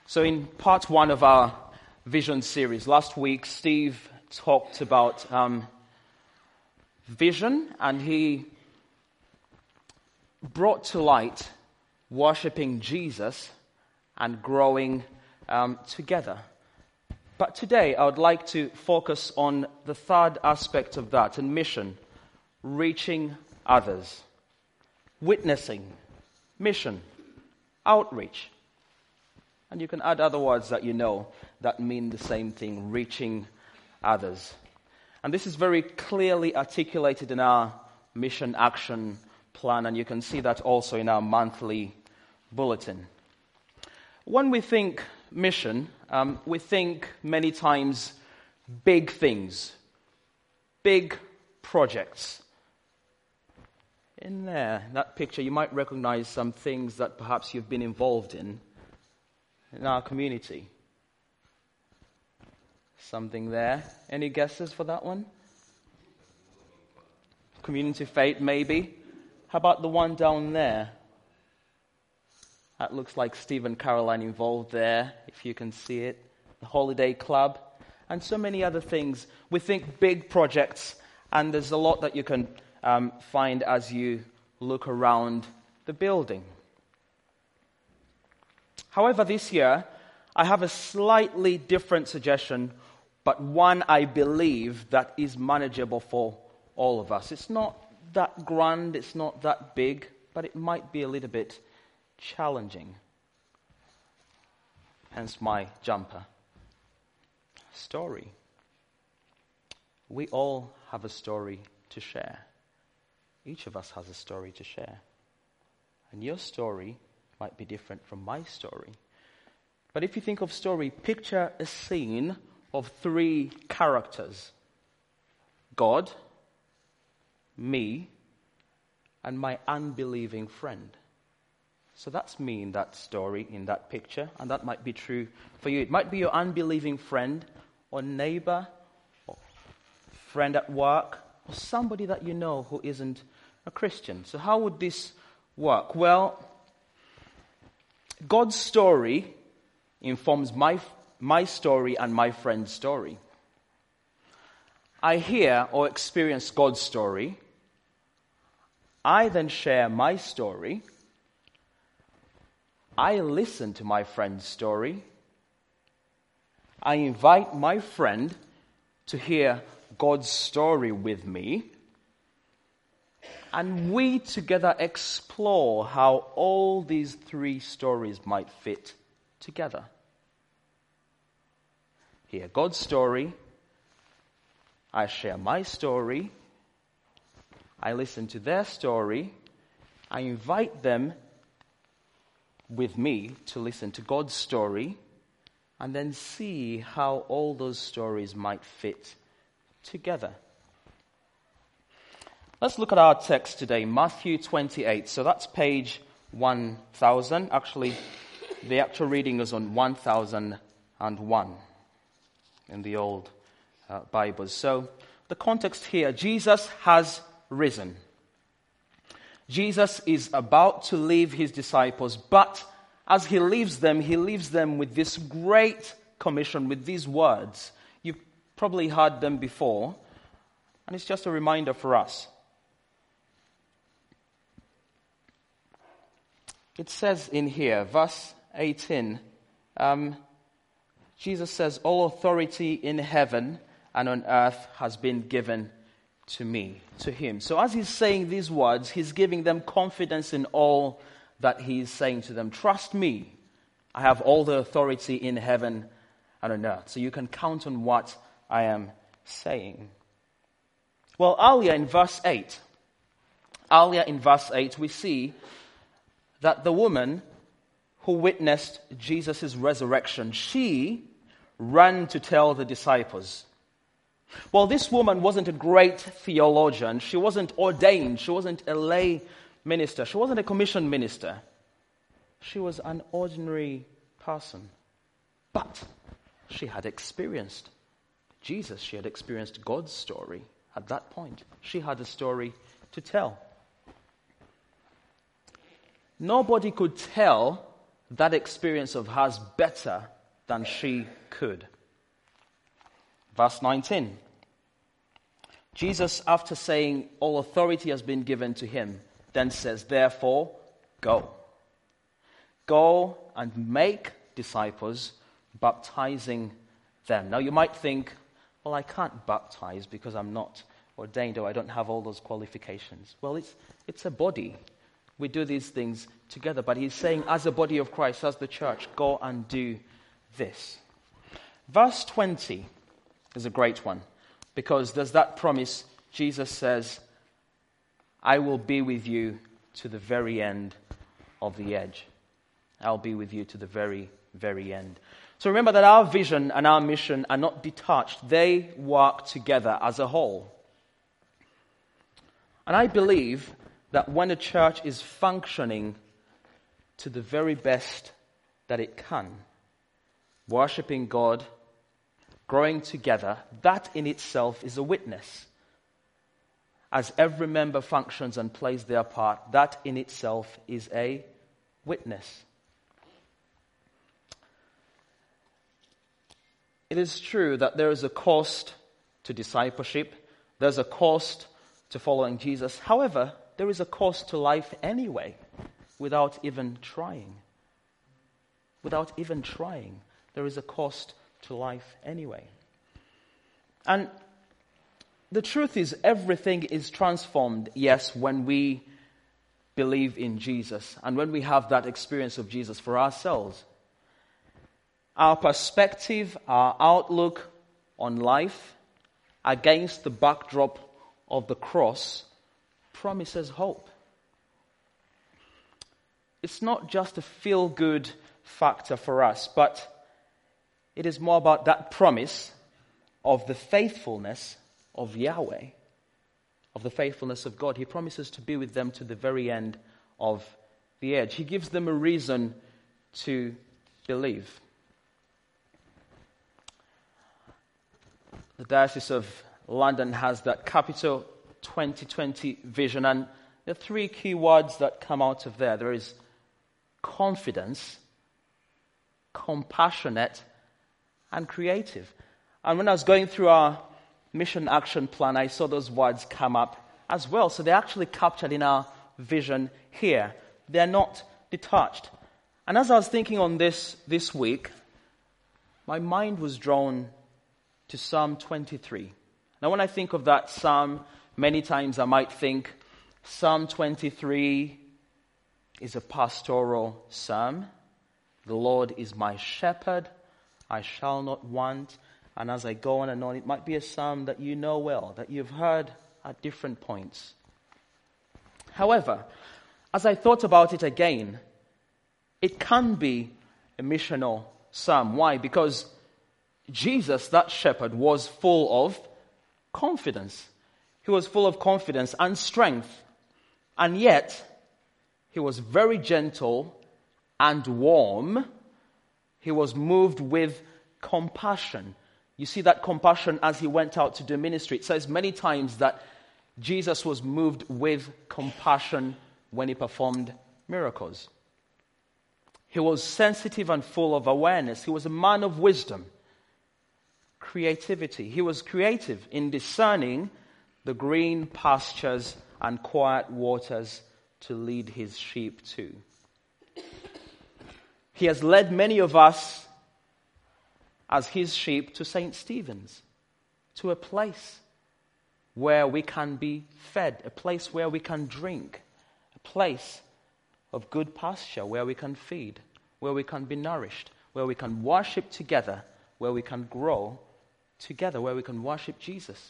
So in part one of our vision series, last week Steve talked about vision, and he brought to light worshipping Jesus and growing together. But today I would like to focus on the third aspect of that, and mission, reaching others, witnessing, mission, outreach. And you can add other words that you know that mean the same thing, reaching others. And this is very clearly articulated in our mission action plan, and you can see that also in our monthly bulletin. When we think mission, we think many times big things, big projects. In there, that picture, you might recognize some things that perhaps you've been involved in our community. Something there. Any guesses for that one? Community faith, maybe. How about the one down there? That looks like Steve and Caroline involved there, if you can see it. The Holiday Club, and so many other things. We think big projects, and there's a lot that you can find as you look around the building. However, this year, I have a slightly different suggestion, but one I believe that is manageable for all of us. It's not that grand, it's not that big, but it might be a little bit challenging. Hence my jumper. Story. We all have a story to share. Each of us has a story to share. And your story might be different from my story. But if you think of story, picture a scene of three characters. God, me, and my unbelieving friend. So that's me in that story, in that picture, and that might be true for you. It might be your unbelieving friend or neighbor or friend at work or somebody that you know who isn't a Christian. So how would this work? Well, God's story informs my story and my friend's story. I hear or experience God's story. I then share my story. I listen to my friend's story. I invite my friend to hear God's story with me. And we together explore how all these three stories might fit together. Hear God's story. I share my story. I listen to their story. I invite them with me to listen to God's story, and then see how all those stories might fit together. Let's look at our text today, Matthew 28. So that's page 1000. Actually, the actual reading is on 1001 in the old Bibles. So the context here, Jesus has risen. Jesus is about to leave his disciples, but as he leaves them with this great commission, with these words. You've probably heard them before, and it's just a reminder for us. It says in here, verse 18, Jesus says, "All authority in heaven and on earth has been given to me," to him. So as he's saying these words, he's giving them confidence in all that he's saying to them. Trust me, I have all the authority in heaven and on earth. So you can count on what I am saying. Well, earlier in verse 8, we see that the woman who witnessed Jesus' resurrection, she ran to tell the disciples. Well, this woman wasn't a great theologian. She wasn't ordained. She wasn't a lay minister. She wasn't a commissioned minister. She was an ordinary person. But she had experienced Jesus. She had experienced God's story at that point. She had a story to tell. Nobody could tell that experience of hers better than she could. Verse 19. Jesus, after saying all authority has been given to him, then says, therefore, go. Go and make disciples, baptizing them. Now you might think, well, I can't baptize because I'm not ordained or I don't have all those qualifications. Well, it's a body. We do these things together. But he's saying, as a body of Christ, as the church, go and do this. Verse 20 is a great one, because there's that promise. Jesus says, I will be with you to the very end of the edge. I'll be with you to the very, very end. So remember that our vision and our mission are not detached. They work together as a whole. And I believe that when a church is functioning to the very best that it can, worshiping God, growing together, that in itself is a witness. As every member functions and plays their part, that in itself is a witness. It is true that there is a cost to discipleship. There's a cost to following Jesus. However, there is a cost to life anyway, without even trying. Without even trying, there is a cost to life anyway. And the truth is, everything is transformed, yes, when we believe in Jesus and when we have that experience of Jesus for ourselves. Our perspective, our outlook on life against the backdrop of the cross promises hope. It's not just a feel-good factor for us, but it is more about that promise of the faithfulness of Yahweh, of the faithfulness of God. He promises to be with them to the very end of the edge. He gives them a reason to believe. The Diocese of London has that Capital 2020 vision, and there are three key words that come out of there. There is confidence, compassionate, and creative. And when I was going through our mission action plan, I saw those words come up as well. So they're actually captured in our vision here. They're not detached. And as I was thinking on this week, my mind was drawn to Psalm 23. Now when I think of that psalm, many times I might think Psalm 23 is a pastoral psalm. The Lord is my shepherd, I shall not want. And as I go on and on, it might be a psalm that you know well, that you've heard at different points. However, as I thought about it again, it can be a missional psalm. Why? Because Jesus, that shepherd, was full of confidence. He was full of confidence and strength. And yet, he was very gentle and warm. He was moved with compassion. You see that compassion as he went out to do ministry. It says many times that Jesus was moved with compassion when he performed miracles. He was sensitive and full of awareness. He was a man of wisdom, creativity. He was creative in discerning the green pastures and quiet waters to lead his sheep to. He has led many of us as his sheep to St. Stephen's, to a place where we can be fed, a place where we can drink, a place of good pasture where we can feed, where we can be nourished, where we can worship together, where we can grow together, where we can worship Jesus.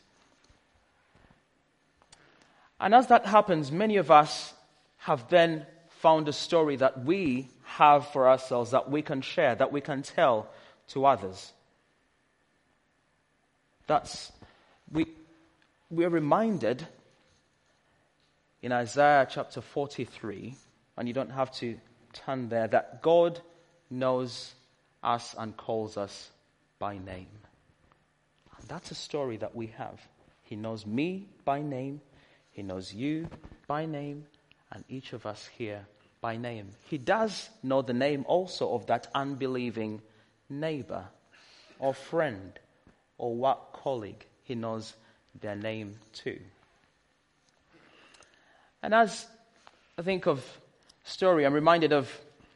And as that happens, many of us have then found a story that we have for ourselves, that we can share, that we can tell to others. We're reminded in Isaiah chapter 43, and you don't have to turn there, that God knows us and calls us by name. And that's a story that we have. He knows me by name, he knows you by name, and each of us here by name. He does know the name also of that unbelieving neighbor or friend or work colleague. He knows their name too. And as I think of story, I'm reminded of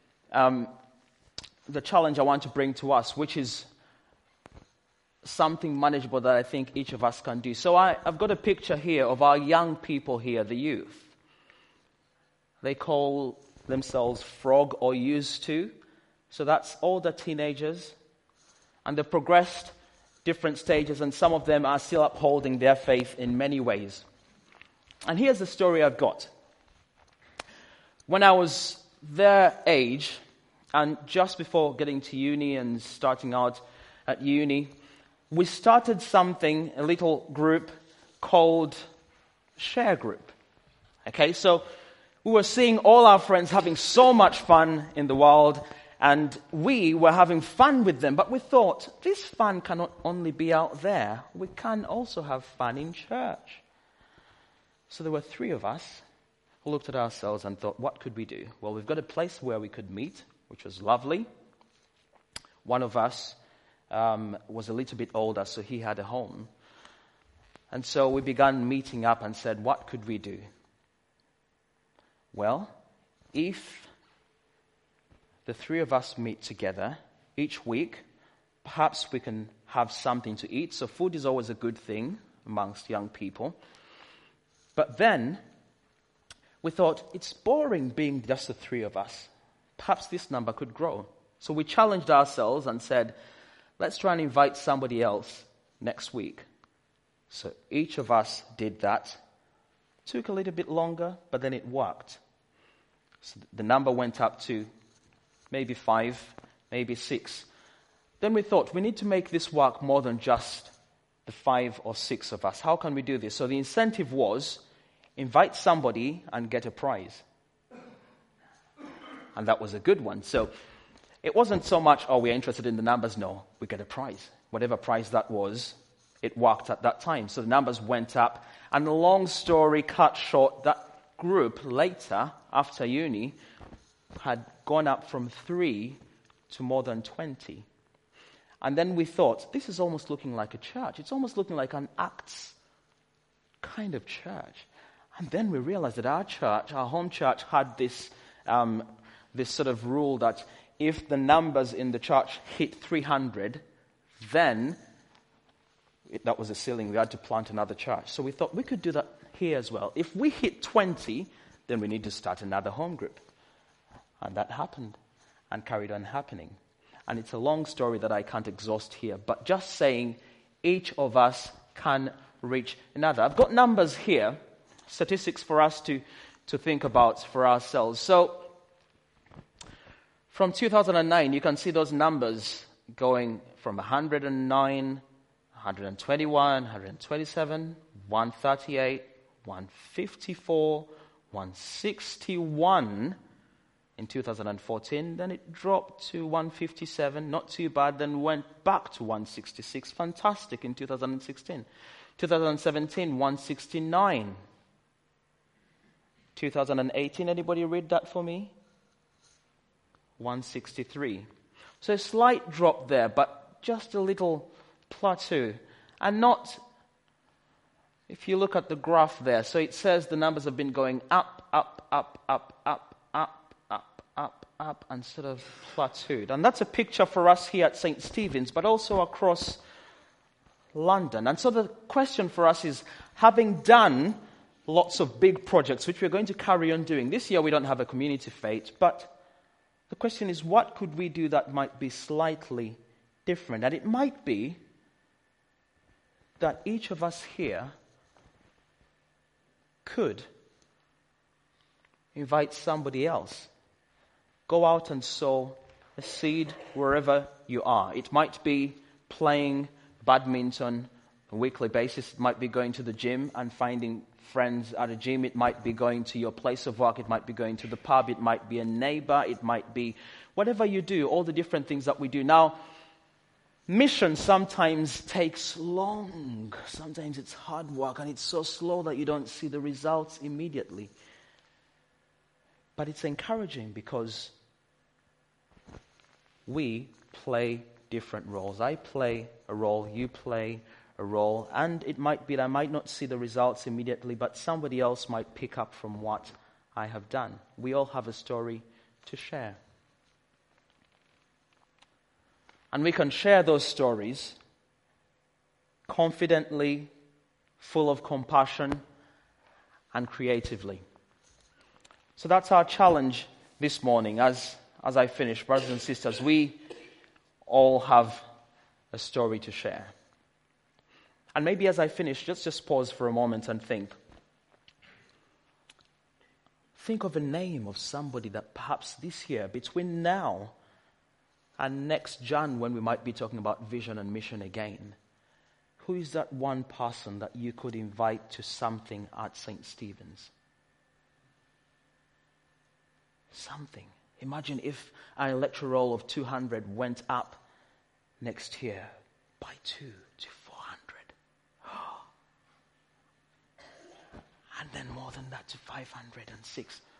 the challenge I want to bring to us, which is something manageable that I think each of us can do. So I've got a picture here of our young people here, the youth. They call themselves Frog or used to. So that's all the teenagers. And they've progressed different stages, and some of them are still upholding their faith in many ways. And here's the story I've got. When I was their age, and just before getting to uni and starting out at uni, we started something, a little group called Share Group. Okay, so we were seeing all our friends having so much fun in the world, and we were having fun with them. But we thought, this fun cannot only be out there. We can also have fun in church. So there were 3 of us who looked at ourselves and thought, what could we do? Well, we've got a place where we could meet, which was lovely. One of us was a little bit older, so he had a home. And so we began meeting up and said, what could we do? Well, if the 3 of us meet together each week, perhaps we can have something to eat. So food is always a good thing amongst young people. But then we thought, it's boring being just the 3 of us. Perhaps this number could grow. So we challenged ourselves and said, let's try and invite somebody else next week. So each of us did that. Took a little bit longer, but then it worked. So the number went up to maybe 5, maybe 6. Then we thought, we need to make this work more than just the 5 or 6 of us. How can we do this? So the incentive was, invite somebody and get a prize. And that was a good one. So it wasn't so much, we're interested in the numbers. No, we get a prize. Whatever prize that was, it worked at that time. So the numbers went up. And the long story cut short, that group later, after uni, had gone up from 3 to more than 20. And then we thought, this is almost looking like a church. It's almost looking like an Acts kind of church. And then we realized that our church, our home church, had this sort of rule that if the numbers in the church hit 300, then that was a ceiling. We had to plant another church. So we thought we could do that here as well. If we hit 20, then we need to start another home group. And that happened and carried on happening. And it's a long story that I can't exhaust here. But just saying, each of us can reach another. I've got numbers here, statistics for us to think about for ourselves. So from 2009, you can see those numbers going from 109, 121, 127, 138, 154, 161 in 2014. Then it dropped to 157, not too bad, then went back to 166. Fantastic in 2016. 2017, 169. 2018, anybody read that for me? 163. So a slight drop there, but just a little plateau. And not, if you look at the graph there, so it says the numbers have been going up, up, up, up, up, up, up, up, up, and sort of plateaued. And that's a picture for us here at St. Stephen's, but also across London. And so the question for us is, having done lots of big projects, which we're going to carry on doing. This year we don't have a community fete, but the question is, what could we do that might be slightly different? And it might be that each of us here could invite somebody else. Go out and sow a seed wherever you are. It might be playing badminton on a weekly basis. It might be going to the gym and finding friends at a gym. It might be going to your place of work. It might be going to the pub. It might be a neighbor. It might be whatever you do, all the different things that we do. Now, mission sometimes takes long. Sometimes it's hard work and it's so slow that you don't see the results immediately. But it's encouraging because we play different roles. I play a role, you play a role, and it might be that I might not see the results immediately, but somebody else might pick up from what I have done. We all have a story to share. And we can share those stories confidently, full of compassion, and creatively. So that's our challenge this morning. As I finish, brothers and sisters, we all have a story to share. And maybe as I finish, just pause for a moment and think. Think of a name of somebody that perhaps this year, between now and next Jan, when we might be talking about vision and mission again, who is that one person that you could invite to something at St. Stephen's? Something. Imagine if our electoral roll of 200 went up next year by 2 to 400. And then more than that to 500 and 600.